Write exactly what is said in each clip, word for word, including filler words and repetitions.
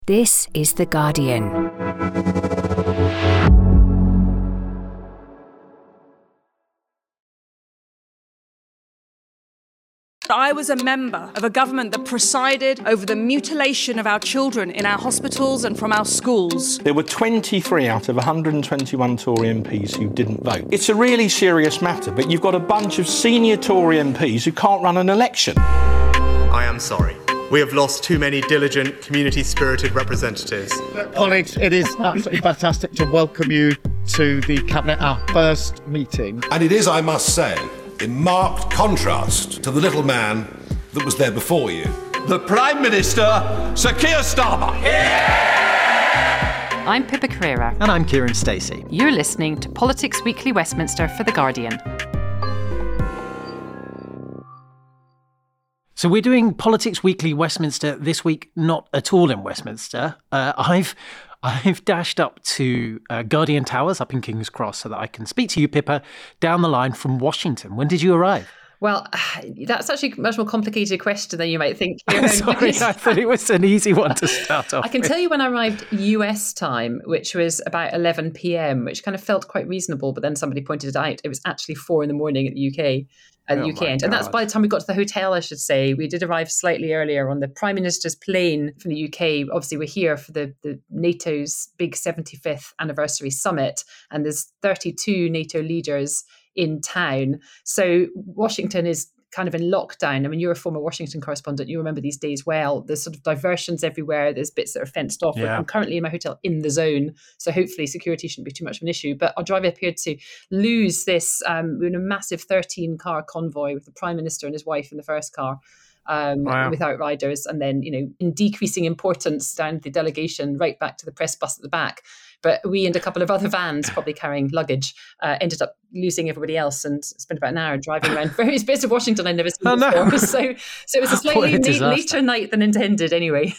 This is The Guardian. I was a member of a government that presided over the mutilation of our children in our hospitals and from our schools. There were twenty-three out of one hundred twenty-one Tory M Ps who didn't vote. It's a really serious matter, but you've got a bunch of senior Tory M Ps who can't run an election. I am sorry. We have lost too many diligent, community-spirited representatives. Colleagues, it is absolutely fantastic to welcome you to the Cabinet, our first meeting. And it is, I must say, in marked contrast to the little man that was there before you. The Prime Minister, Sir Keir Starmer. Yeah! I'm Pippa Carrera. And I'm Kieran Stacey. You're listening to Politics Weekly Westminster for The Guardian. So we're doing Politics Weekly Westminster this week, not at all in Westminster. Uh, I've I've dashed up to uh, Guardian Towers up in King's Cross so that I can speak to you, Pippa, down the line from Washington. When did you arrive? Well, that's actually a much more complicated question than you might think. Sorry, I thought it was an easy one to start off I can with. tell you when I arrived U S time, which was about eleven p.m, which kind of felt quite reasonable, but then somebody pointed it out. It was actually four in the morning at the U K. At the Oh U K end. God. And that's by the time we got to the hotel, I should say. We did arrive slightly earlier on the Prime Minister's plane from the U K. Obviously, we're here for the, the NATO's big seventy-fifth anniversary summit, and there's thirty-two NATO leaders in town. So Washington is kind of in lockdown. I mean, you're a former Washington correspondent. You remember these days well. There's sort of diversions everywhere. There's bits that are fenced off. Yeah. I'm currently in my hotel in the zone, so hopefully security shouldn't be too much of an issue. But our drive appeared to lose this. Um, we were in a massive thirteen-car convoy with the Prime Minister and his wife in the first car. Um, Wow. with outriders, and then, you know, in decreasing importance down the delegation right back to the press bus at the back. But we and a couple of other vans, probably carrying luggage, uh, ended up losing everybody else and spent about an hour driving around various bits of Washington I'd never seen Oh, no. before. So, so it was a What a slightly late, disaster. later night than intended anyway.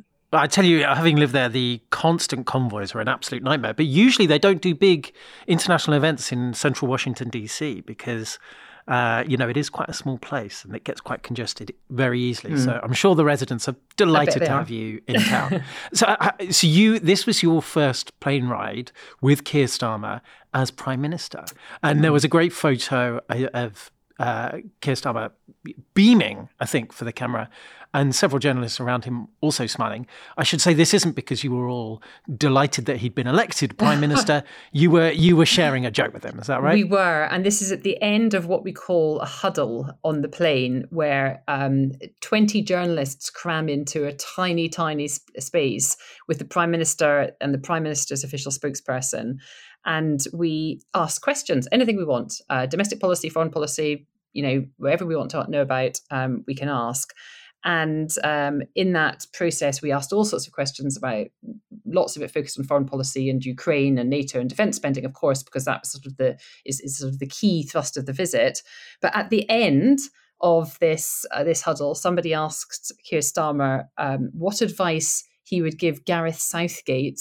I tell you, having lived there, the constant convoys were an absolute nightmare. But usually they don't do big international events in central Washington, D C, because Uh, you know, it is quite a small place and it gets quite congested very easily. Mm. So I'm sure the residents are delighted to are. have you in town. so, uh, so you, this was your first plane ride with Keir Starmer as Prime Minister, and mm. there was a great photo of uh, Keir Starmer beaming, I think, for the camera, and several journalists around him also smiling. I should say this isn't because you were all delighted that he'd been elected Prime Minister. You were you were sharing a joke with him. Is that right? We were. And this is at the end of what we call a huddle on the plane, where um, twenty journalists cram into a tiny, tiny sp- space with the Prime Minister and the Prime Minister's official spokesperson. And we ask questions, anything we want, uh, domestic policy, foreign policy, you know, whatever we want to know about, um, we can ask. And um, in that process, we asked all sorts of questions about, lots of it focused on foreign policy and Ukraine and NATO and defence spending, of course, because that was sort of the is, is sort of the key thrust of the visit. But at the end of this uh, this huddle, somebody asked Keir Starmer um, what advice he would give Gareth Southgate,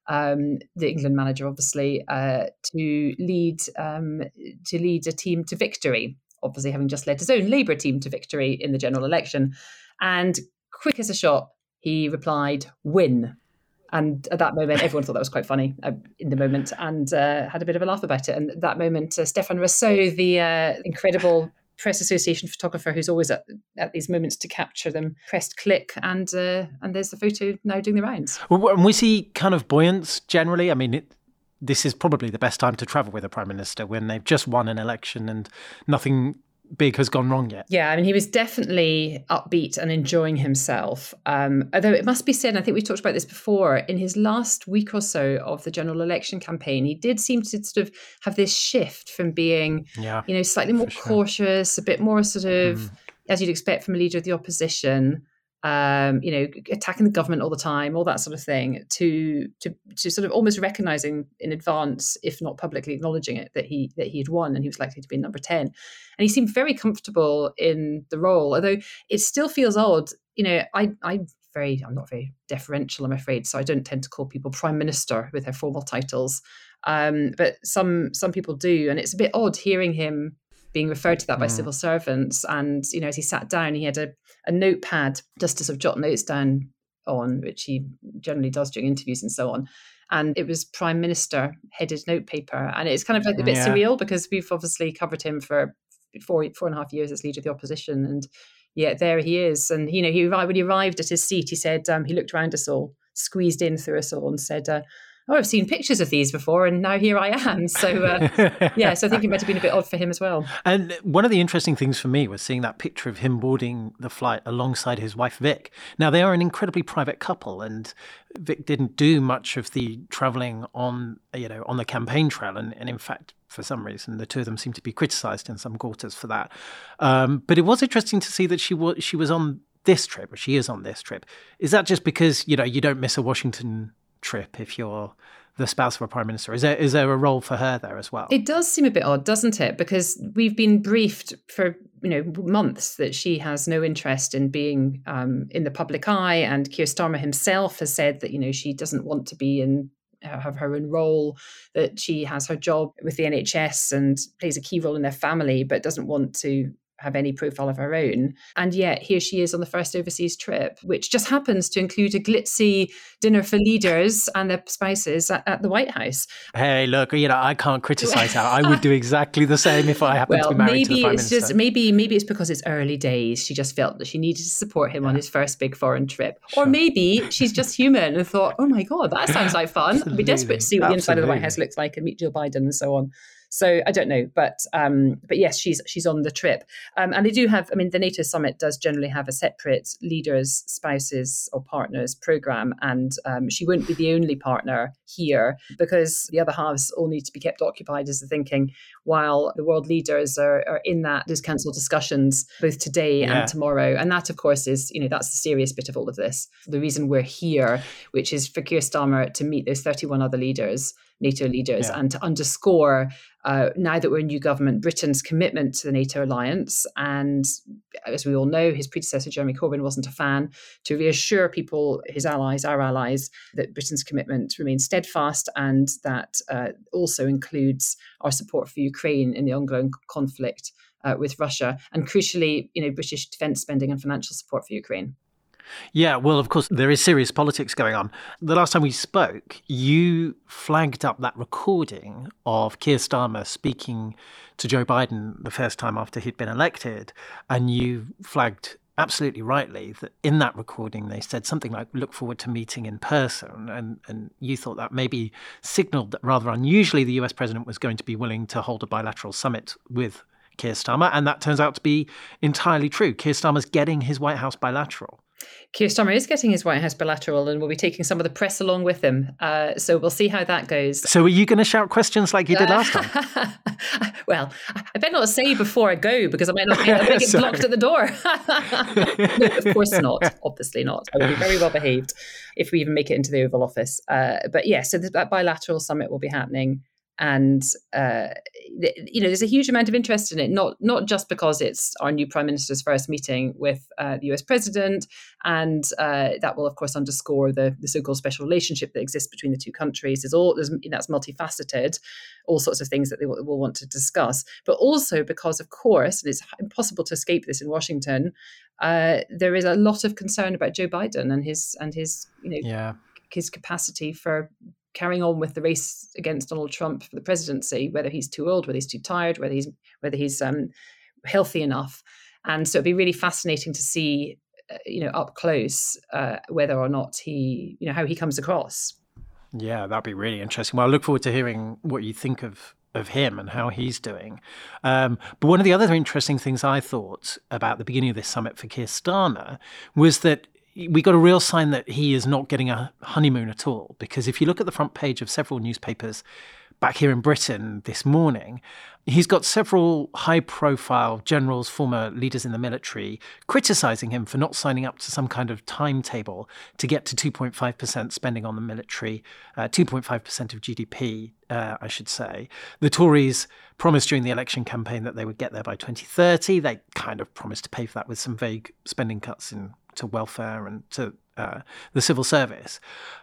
um, the England manager, obviously, uh, to lead um, to lead a team to victory. Obviously, having just led his own Labour team to victory in the general election. And quick as a shot, he replied, win. And at that moment, everyone thought that was quite funny uh, in the moment, and uh, had a bit of a laugh about it. And at that moment, uh, Stéphane Rousseau, the uh, incredible Press Association photographer who's always at, at these moments to capture them, pressed click, and uh, and there's the photo now doing the rounds. Well, and was he kind of buoyant generally? I mean, it, this is probably the best time to travel with a Prime Minister when they've just won an election and nothing big has gone wrong yet. Yeah, I mean, he was definitely upbeat and enjoying himself. Um, although it must be said, and I think we talked about this before, in his last week or so of the general election campaign, he did seem to sort of have this shift from being, yeah, you know, slightly more sure. cautious, a bit more sort of, mm. as you'd expect from a leader of the opposition, um, you know, attacking the government all the time, all that sort of thing, to to to sort of almost recognising in advance, if not publicly acknowledging it, that he that he had won and he was likely to be number ten. And he seemed very comfortable in the role, although it still feels odd. You know, I I'm very I'm not very deferential, I'm afraid, so I don't tend to call people Prime Minister with their formal titles. Um, but some some people do, and it's a bit odd hearing him being referred to that by mm. civil servants. And, you know, as he sat down, he had a, a notepad just to sort of jot notes down on, which he generally does during interviews and so on. And it was Prime Minister headed notepaper. And it's kind of like a bit Yeah. surreal because we've obviously covered him for four, four and a half years as leader of the opposition. And yet there he is. And, you know, he arrived, when he arrived at his seat, he said, um, he looked around us all, squeezed in through us all and said, uh, oh, I've seen pictures of these before and now here I am. So, uh, yeah, so I think it might have been a bit odd for him as well. And one of the interesting things for me was seeing that picture of him boarding the flight alongside his wife, Vic. Now, they are an incredibly private couple, and Vic didn't do much of the travelling on, you know, on the campaign trail. And, and in fact, for some reason, the two of them seem to be criticised in some quarters for that. Um, but it was interesting to see that she was she was on this trip, or she is on this trip. Is that just because, you know, you don't miss a Washington trip if you're the spouse of a prime minister? Is there is there a role for her there as well? It does seem a bit odd, doesn't it? Because we've been briefed for, you know, months that she has no interest in being um, in the public eye, and Keir Starmer himself has said that, you know, she doesn't want to be in have her own role, that she has her job with the N H S and plays a key role in their family, but doesn't want to have any profile of her own. And yet here she is on the first overseas trip, which just happens to include a glitzy dinner for leaders and their spouses at, at the White House. Hey, look, you know, I can't criticise her. I would do exactly the same if I happened well, to be married maybe to the Prime it's Minister. just maybe maybe it's because it's early days. She just felt that she needed to support him yeah. on his first big foreign trip. Sure. Or maybe she's just human and thought, oh my God, that sounds like fun. I'd be desperate to see what Absolutely. the inside of the White House looks like and meet Joe Biden and so on. So I don't know, but um, but yes, she's she's on the trip, um, and they do have. I mean, the NATO summit does generally have a separate leaders, spouses, or partners program, and um, she won't be the only partner here because the other halves all need to be kept occupied, is the thinking, while the world leaders are, are in that those council discussions both today yeah. and tomorrow, and that of course is, you know, that's the serious bit of all of this. The reason we're here, which is for Keir Starmer to meet those thirty-one other leaders, NATO leaders, yeah. and to underscore, uh, now that we're a new government, Britain's commitment to the NATO alliance. And as we all know, his predecessor, Jeremy Corbyn, wasn't a fan, to reassure people, his allies, our allies, that Britain's commitment remains steadfast, and that uh, also includes our support for Ukraine in the ongoing conflict uh, with Russia. And crucially, you know, British defence spending and financial support for Ukraine. Yeah, well, of course, there is serious politics going on. The last time we spoke, you flagged up that recording of Keir Starmer speaking to Joe Biden the first time after he'd been elected. And you flagged absolutely rightly that in that recording, they said something like, look forward to meeting in person. And, and you thought that maybe signalled that rather unusually, the U S president was going to be willing to hold a bilateral summit with Keir Starmer. And that turns out to be entirely true. Keir Starmer's getting his White House bilateral. Keir Starmer is getting his White House bilateral and will be taking some of the press along with him. Uh, so we'll see how that goes. So are you going to shout questions like you did last time? Well, I better not say before I go because I might not get, I might get blocked at the door. No, of course not. Obviously not. I will be very well behaved if we even make it into the Oval Office. Uh, but yeah, so that bilateral summit will be happening. And, uh, you know, there's a huge amount of interest in it, not not just because it's our new Prime Minister's first meeting with uh, the U S president. And uh, that will, of course, underscore the, the so-called special relationship that exists between the two countries. There's all, there's, that's multifaceted, all sorts of things that they will, will want to discuss. But also because, of course, and it's impossible to escape this in Washington, uh, there is a lot of concern about Joe Biden and his, and his, you know, yeah. his capacity for carrying on with the race against Donald Trump for the presidency, whether he's too old, whether he's too tired, whether he's whether he's um, healthy enough. And so it'd be really fascinating to see, uh, you know, up close uh, whether or not he, you know, how he comes across. Yeah, that'd be really interesting. Well, I look forward to hearing what you think of of him and how he's doing. Um, but one of the other interesting things I thought about the beginning of this summit for Keir Starmer was that we got a real sign that he is not getting a honeymoon at all. Because if you look at the front page of several newspapers back here in Britain this morning, he's got several high-profile generals, former leaders in the military, criticising him for not signing up to some kind of timetable to get to two point five percent spending on the military, uh, two point five percent of G D P, uh, I should say. The Tories promised during the election campaign that they would get there by twenty thirty. They kind of promised to pay for that with some vague spending cuts in to welfare and to uh, the civil service.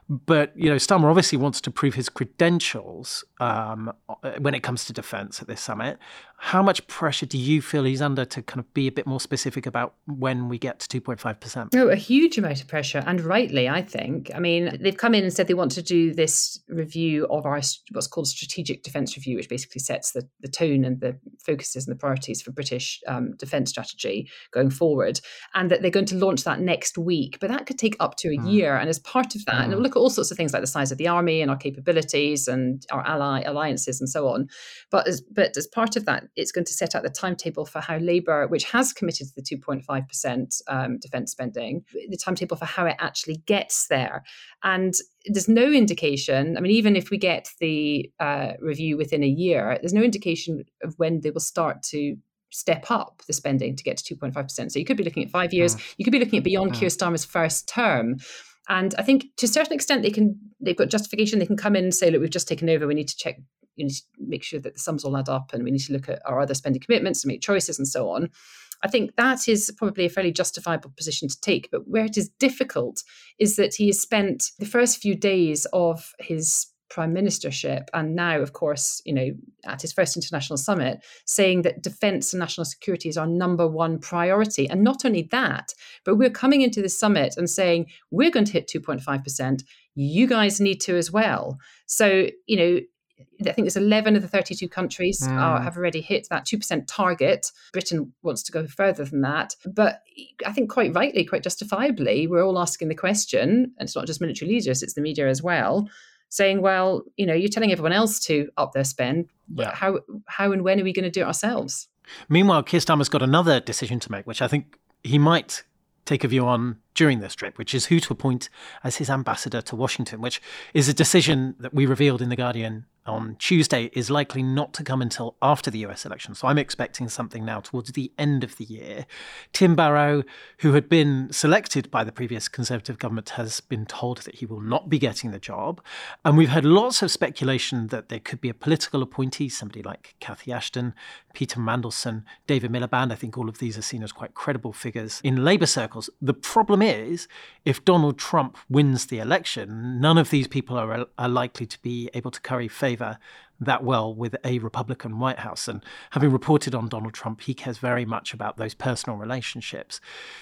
But, you know, Starmer obviously wants to prove his credentials um, when it comes to defence at this summit. How much pressure do you feel he's under to kind of be a bit more specific about when we get to two point five percent? No, a huge amount of pressure, and rightly, I think. I mean, they've come in and said they want to do this review of our what's called strategic defence review, which basically sets the, the tone and the focuses and the priorities for British um, defence strategy going forward, and that they're going to launch that next week. But that could take up to a mm. year, and as part of that, mm. and we'll look at all sorts of things like the size of the army and our capabilities and our ally alliances and so on. But as but as part of that, it's going to set out the timetable for how Labour, which has committed to the two point five percent um, defence spending, the timetable for how it actually gets there. And there's no indication, I mean, even if we get the uh, review within a year, there's no indication of when they will start to step up the spending to get to two point five percent. So you could be looking at five years, mm. you could be looking at beyond mm. Keir Starmer's first term. And I think to a certain extent, they can, they've got justification. They can come in and say, look, we've just taken over. We need to check, you need to make sure that the sums all add up, and we need to look at our other spending commitments and make choices and so on. I think that is probably a fairly justifiable position to take. But where it is difficult is that he has spent the first few days of his prime ministership, and now, of course, you know, at his first international summit, saying that defence and national security is our number one priority. And not only that, but we're coming into this summit and saying, we're going to hit two point five percent. You guys need to as well. So, you know, I think there's eleven of the thirty-two countries mm. are, have already hit that two percent target. Britain wants to go further than that. But I think quite rightly, quite justifiably, we're all asking the question, and it's not just military leaders, it's the media as well, saying, well, you know, you're telling everyone else to up their spend. Yeah. How how and when are we going to do it ourselves? Meanwhile, Keir Starmer's got another decision to make, which I think he might take a view on during this trip, which is who to appoint as his ambassador to Washington, which is a decision that we revealed in The Guardian on Tuesday is likely not to come until after the U S election. So I'm expecting something now towards the end of the year. Tim Barrow, who had been selected by the previous Conservative government, has been told that he will not be getting the job. And we've had lots of speculation that there could be a political appointee, somebody like Cathy Ashton, Peter Mandelson, David Miliband. I think all of these are seen as quite credible figures in Labour circles. The problem is, if Donald Trump wins the election, none of these people are, are likely to be able to curry favour that well with a Republican White House. And having reported on Donald Trump, he cares very much about those personal relationships.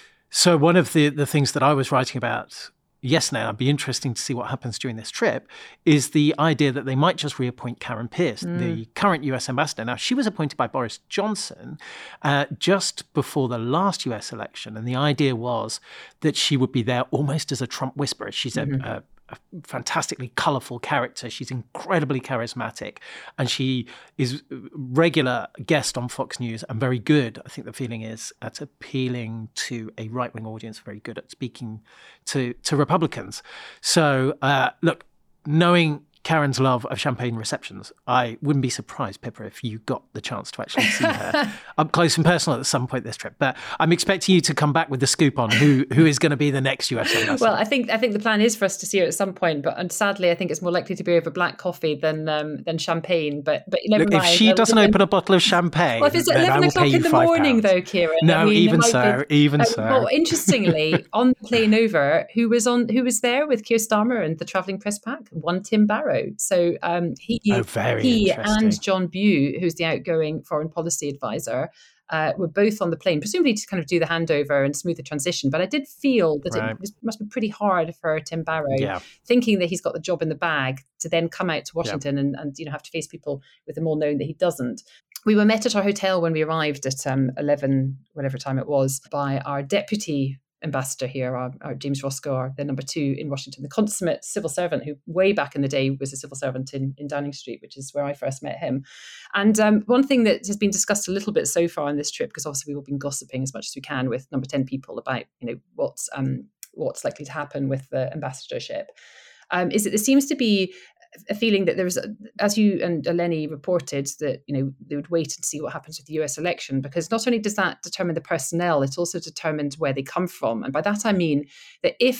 So one of the, the things that I was writing about yesterday, and I'd be interesting to see what happens during this trip, is the idea that they might just reappoint Karen Pierce, mm. the current U S ambassador. Now, she was appointed by Boris Johnson uh, just before the last U S election. And the idea was that she would be there almost as a Trump whisperer. She's mm-hmm. a, a a fantastically colourful character. She's incredibly charismatic, and she is a regular guest on Fox News and very good, I think the feeling is, at appealing to a right-wing audience, very good at speaking to, to Republicans. So, uh, look, knowing Karen's love of champagne receptions, I wouldn't be surprised, Pippa, if you got the chance to actually see her up close and personal at some point this trip. But I'm expecting you to come back with the scoop on who who is going to be the next U S ambassador. Well, I think I think the plan is for us to see her at some point, but and sadly, I think it's more likely to be over black coffee than um, than champagne. But but never Look, mind. If she I'll doesn't open a bottle of champagne, well, if it's at eleven o'clock in the morning, pounds. Though, Kieran. No, I mean, even so, be, even uh, so. Well, interestingly, on the plane over, who was on who was there with Keir Starmer and the travelling press pack? One Tim Barrow. So. Um, Um, he oh, very he and John Bew, who's the outgoing foreign policy advisor, uh, were both on the plane, presumably to kind of do the handover and smooth the transition. But I did feel that right. it must be pretty hard for Tim Barrow, yeah. thinking that he's got the job in the bag, to then come out to Washington yeah. and, and you know have to face people with them all knowing that he doesn't. We were met at our hotel when we arrived at um, eleven, whatever time it was, by our deputy ambassador here, our, our James Roscoe, our, the number two in Washington, the consummate civil servant who way back in the day was a civil servant in, in Downing Street, which is where I first met him. And um, one thing that has been discussed a little bit so far on this trip, because obviously we've all been gossiping as much as we can with number ten people about, you know, what's um, what's likely to happen with the ambassadorship, um, is that there seems to be a feeling that there was, as you and Eleni reported, that you know they would wait and see what happens with the U S election, because not only does that determine the personnel, it also determines where they come from. And by that I mean that if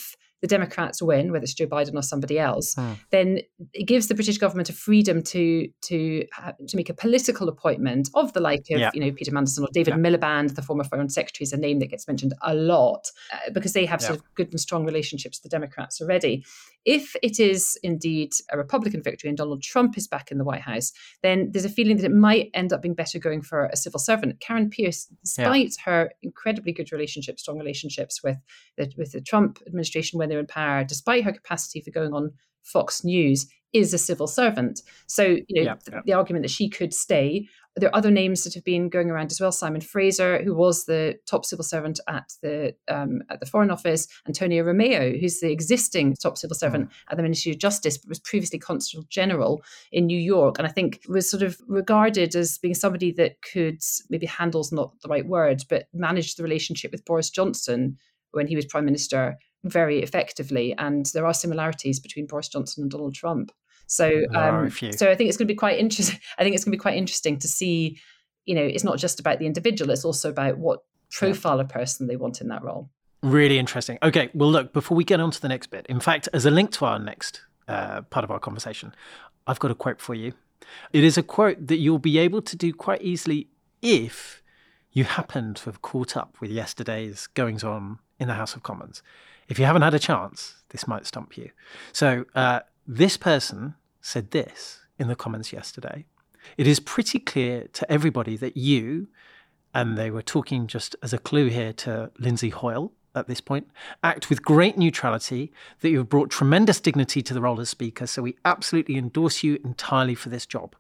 the Democrats win, whether it's Joe Biden or somebody else, Hmm. then it gives the British government a freedom to to ha- to make a political appointment of the like of Yeah. you know Peter Mandelson or David Yeah. Miliband, the former Foreign Secretary, is a name that gets mentioned a lot uh, because they have sort Yeah. of good and strong relationships with the Democrats already. If it is indeed a Republican victory and Donald Trump is back in the White House, then there's a feeling that it might end up being better going for a civil servant. Karen Pierce, despite her incredibly good relationships, strong relationships with the, with the Trump administration when they're in power, despite her capacity for going on Fox News, is a civil servant. So, you know, Yeah, th- yeah. the argument that she could stay. There are other names that have been going around as well. Simon Fraser, who was the top civil servant at the um, at the Foreign Office, Antonio Romeo, who's the existing top civil servant at the Ministry of Justice, but was previously Consul General in New York, and I think was sort of regarded as being somebody that could, maybe handle's not the right word, but manage the relationship with Boris Johnson when he was Prime Minister very effectively. And there are similarities between Boris Johnson and Donald Trump. So, There are um, a few. so I think it's going to be quite interesting. I think it's going to be quite interesting to see. You know, it's not just about the individual; it's also about what profile of person they want in that role. Really interesting. Okay, well, look, before we get on to the next bit, in fact, as a link to our next uh, part of our conversation, I've got a quote for you. It is a quote that you'll be able to do quite easily if you happen to have caught up with yesterday's goings on in the House of Commons. If you haven't had a chance, this might stump you. So uh, this person said this in the comments yesterday. It is pretty clear to everybody that you, and they were talking just as a clue here to Lindsay Hoyle at this point, act with great neutrality, that you have brought tremendous dignity to the role as Speaker, so we absolutely endorse you entirely for this job.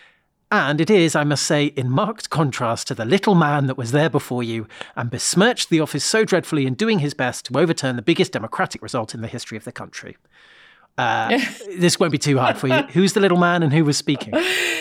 And it is, I must say, in marked contrast to the little man that was there before you and besmirched the office so dreadfully in doing his best to overturn the biggest democratic result in the history of the country. Uh, this won't be too hard for you. Who's the little man and who was speaking?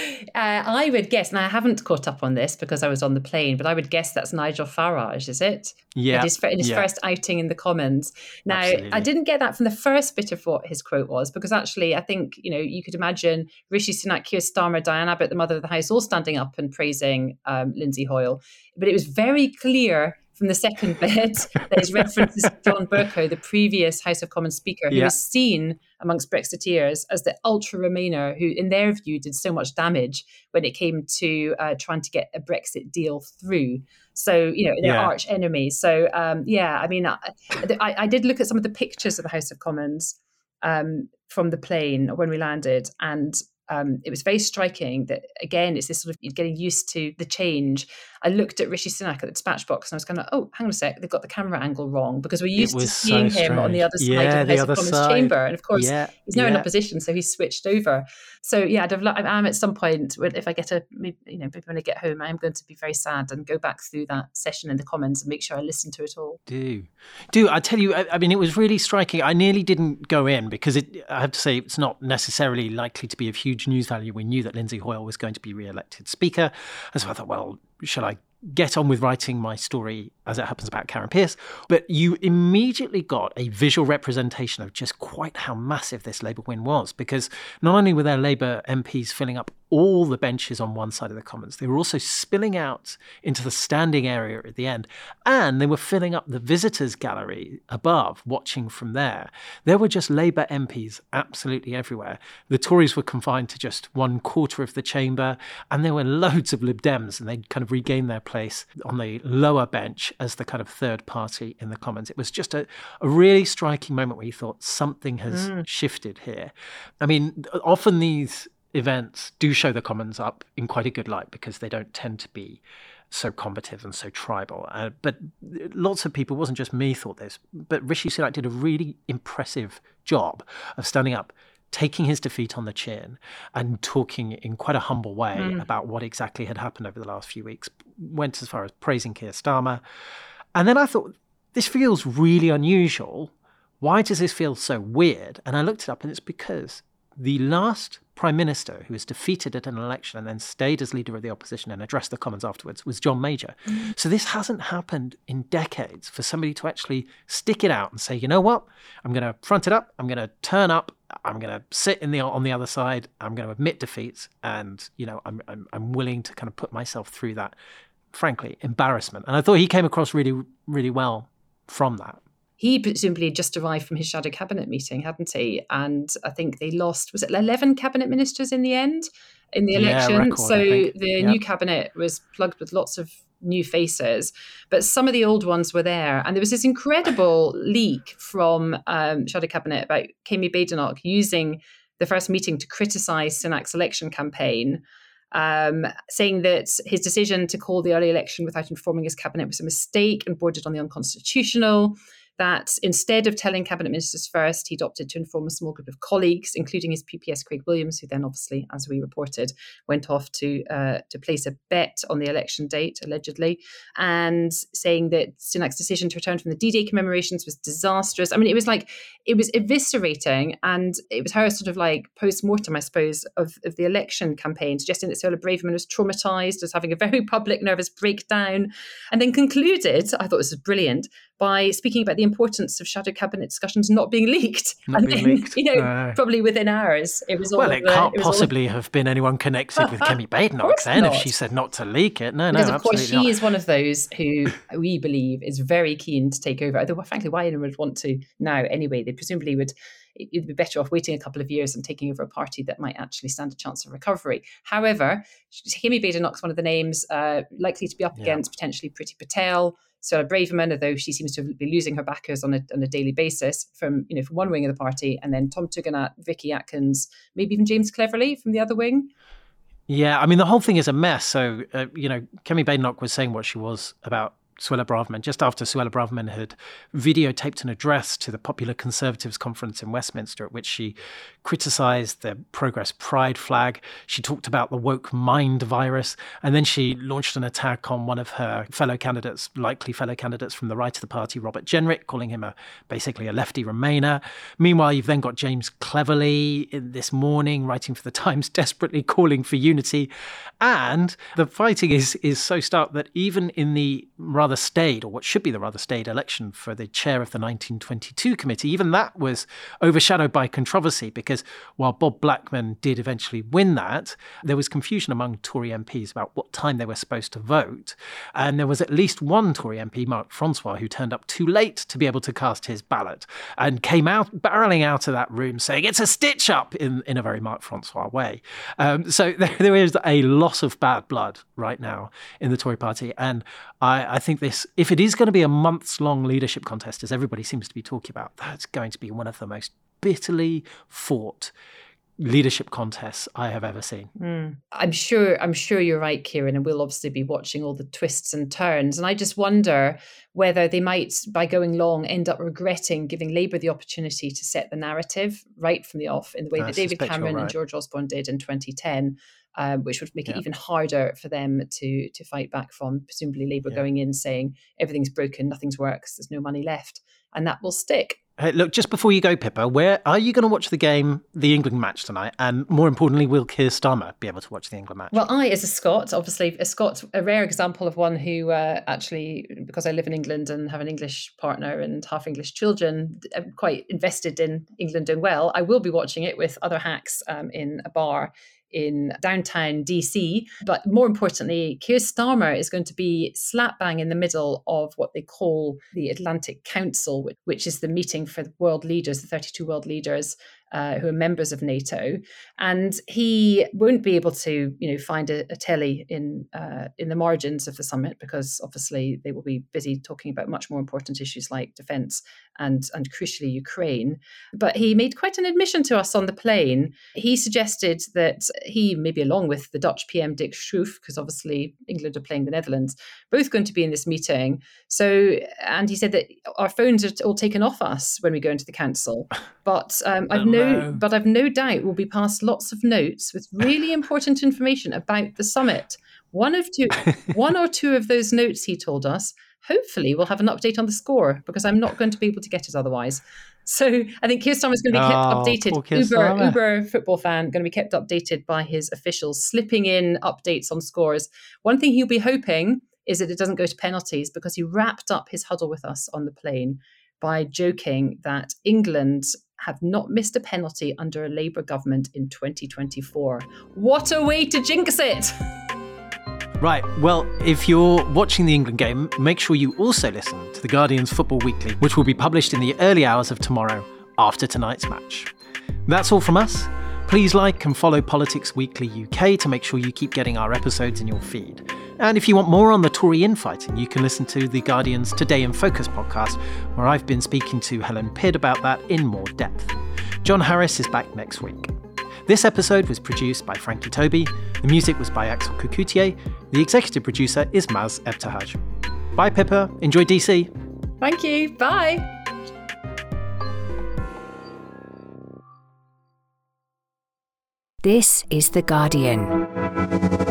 Uh, I would guess, and I haven't caught up on this because I was on the plane, but I would guess that's Nigel Farage, is it? Yeah. In his, in his yeah. first outing in the Commons. Now, Absolutely. I didn't get that from the first bit of what his quote was, because actually I think, you know, you could imagine Rishi Sunak, Keir Starmer, Diane Abbott, the mother of the House, all standing up and praising um, Lindsay Hoyle. But it was very clear from the second bit that his references to John Bercow, the previous House of Commons Speaker, who Yeah. was seen amongst Brexiteers as the ultra-Remainer who, in their view, did so much damage when it came to uh, trying to get a Brexit deal through. So, you know, they're Yeah. arch enemies. So, um, yeah, I mean, I, I, I did look at some of the pictures of the House of Commons um, from the plane when we landed, and Um, it was very striking that, again, it's this sort of getting used to the change. I looked at Rishi Sunak at the dispatch box and I was kind of, oh, hang on a sec, they've got the camera angle wrong, because we're used to was so seeing him on the strange. other side Yeah, of the the House of other Commons side. chamber. And of course, Yeah, he's now in yeah. opposition, so he's switched over. So yeah, I'd have, li- I'm at some point, when- if I get a, maybe, you know, maybe when I get home, I'm going to be very sad and go back through that session in the Commons and make sure I listen to it all. Do. Do. I tell you, I, I mean, it was really striking. I nearly didn't go in because it, I have to say it's not necessarily likely to be of huge news value. We knew that Lindsay Hoyle was going to be re-elected Speaker. And so I thought, well, shall I get on with writing my story as it happens about Karen Pierce? But you immediately got a visual representation of just quite how massive this Labour win was, because not only were there Labour M Ps filling up all the benches on one side of the Commons, they were also spilling out into the standing area at the end, and they were filling up the visitors gallery above, watching from there. There were just Labour M Ps absolutely everywhere. The Tories were confined to just one quarter of the chamber, and there were loads of Lib Dems, and they'd kind of regained their place on the lower bench as the kind of third party in the Commons. It was just a, a really striking moment where you thought something has Mm. shifted here. I mean, often these events do show the Commons up in quite a good light because they don't tend to be so combative and so tribal. Uh, but lots of people, it wasn't just me, thought this, but Rishi Sunak did a really impressive job of standing up, taking his defeat on the chin and talking in quite a humble way Mm. about what exactly had happened over the last few weeks. Went as far as praising Keir Starmer. And then I thought, this feels really unusual. Why does this feel so weird? And I looked it up, and it's because the last Prime Minister who was defeated at an election and then stayed as leader of the opposition and addressed the Commons afterwards was John Major. Mm. So this hasn't happened in decades for somebody to actually stick it out and say, you know what, I'm going to front it up, I'm going to turn up, I'm going to sit in the on the other side, I'm going to admit defeats, and you know, I'm, I'm I'm willing to kind of put myself through that, frankly, embarrassment. And I thought he came across really, really well from that. he presumably just arrived from his shadow cabinet meeting, hadn't he? And I think they lost, was it eleven cabinet ministers in the end in the election? Yeah, record, so the yep. new cabinet was plugged with lots of new faces, but some of the old ones were there. And there was this incredible leak from um, shadow cabinet about Kemi Badenoch using the first meeting to criticise Sunak's election campaign, um, saying that his decision to call the early election without informing his cabinet was a mistake and bordered on the unconstitutional. That instead of telling cabinet ministers first, he'd opted to inform a small group of colleagues, including his P P S Craig Williams, who then obviously, as we reported, went off to uh, to place a bet on the election date, allegedly, and saying that Sunak's decision to return from the D-Day commemorations was disastrous. I mean, it was like, it was eviscerating, and it was her sort of like post-mortem, I suppose, of, of the election campaign, suggesting that Suella Braverman was traumatised, was having a very public nervous breakdown, and then concluded, I thought this was brilliant, by speaking about the importance of shadow cabinet discussions not being leaked. Not and being then, leaked. you know, Uh, probably within hours, it was all well, of it the- can't it was all of- possibly have been anyone connected with Kemi Badenoch course then if not. she said not to leak it. No, no, Because of course absolutely she not. is one of those who we believe is very keen to take over. Although frankly, why anyone would want to now anyway? They presumably would you'd be better off waiting a couple of years and taking over a party that might actually stand a chance of recovery. However, Kemi Badenoch's one of the names uh, likely to be up Yeah. against potentially Priti Patel, Suella Braverman, although she seems to be losing her backers on a on a daily basis from you know from one wing of the party, and then Tom Tugendhat, Vicky Atkins, maybe even James Cleverly from the other wing. Yeah, I mean, the whole thing is a mess. So, uh, you know, Kemi Badenoch was saying what she was about Suella Braverman just after Suella Braverman had videotaped an address to the Popular Conservatives Conference in Westminster, at which she criticised the Progress Pride flag. She talked about the woke mind virus, and then she launched an attack on one of her fellow candidates, likely fellow candidates from the right of the party, Robert Jenrick, calling him a basically a lefty Remainer. Meanwhile, you've then got James Cleverly in this morning writing for the Times, desperately calling for unity. And the fighting is is so stark that even in the rather staid, or what should be the rather staid election for the chair of the nineteen twenty-two committee, even that was overshadowed by controversy, because while Bob Blackman did eventually win that, there was confusion among Tory M Ps about what time they were supposed to vote. And there was at least one Tory M P, Mark Francois, who turned up too late to be able to cast his ballot and came out, barreling out of that room saying, it's a stitch up, in, in a very Mark Francois way. Um, so there, there is a lot of bad blood right now in the Tory party. And I, I think this, if it is going to be a months long leadership contest, as everybody seems to be talking about, that's going to be one of the most bitterly fought leadership contests I have ever seen. Mm. I'm sure I'm sure you're right, Kieran, and we'll obviously be watching all the twists and turns. And I just wonder whether they might, by going long, end up regretting giving Labour the opportunity to set the narrative right from the off in the way I that David suspect you're Cameron and right. George Osborne did in twenty ten, um, which would make Yeah. it even harder for them to to fight back from, presumably Labour Yeah. going in saying everything's broken, nothing's works, there's no money left. And that will stick. Hey, look, just before you go, Pippa, where are you going to watch the game, the England match tonight? And more importantly, will Keir Starmer be able to watch the England match? Well, I, as a Scot, obviously a Scot, a rare example of one who uh, actually, because I live in England and have an English partner and half English children, I'm quite invested in England doing well. I will be watching it with other hacks um, in a bar in downtown D C. But more importantly, Keir Starmer is going to be slap bang in the middle of what they call the Atlantic Council, which is the meeting for the world leaders, the thirty-two world leaders uh, who are members of NATO. And he won't be able to, you know, find a, a telly in uh, in the margins of the summit, because obviously they will be busy talking about much more important issues like defence and, and crucially Ukraine. But he made quite an admission to us on the plane. He suggested that he, maybe along with the Dutch P M Dick Schoof, because obviously England are playing the Netherlands, both going to be in this meeting. So, and he said that our phones are all taken off us when we go into the council. But um, I've Oh, no, no. but I've no doubt we'll be passed lots of notes with really important information about the summit. One of two, one or two of those notes, he told us, hopefully we'll have an update on the score, because I'm not going to be able to get it otherwise. So I think Keir Starmer is going to be kept Oh, updated. poor Keir Uber, Starmer. Uber football fan, going to be kept updated by his officials, slipping in updates on scores. One thing he'll be hoping is that it doesn't go to penalties, because he wrapped up his huddle with us on the plane by joking that England have not missed a penalty under a Labour government in twenty twenty-four. What a way to jinx it! Right, well, if you're watching the England game, make sure you also listen to The Guardian's Football Weekly, which will be published in the early hours of tomorrow after tonight's match. That's all from us. Please like and follow Politics Weekly U K to make sure you keep getting our episodes in your feed. And if you want more on the Tory infighting, you can listen to The Guardian's Today in Focus podcast, where I've been speaking to Helen Pidd about that in more depth. John Harris is back next week. This episode was produced by Frankie Toby, the music was by Axel Kukoutier, the executive producer is Maz Ebtahaj. Bye Pippa, enjoy D C. Thank you, bye. This is The Guardian.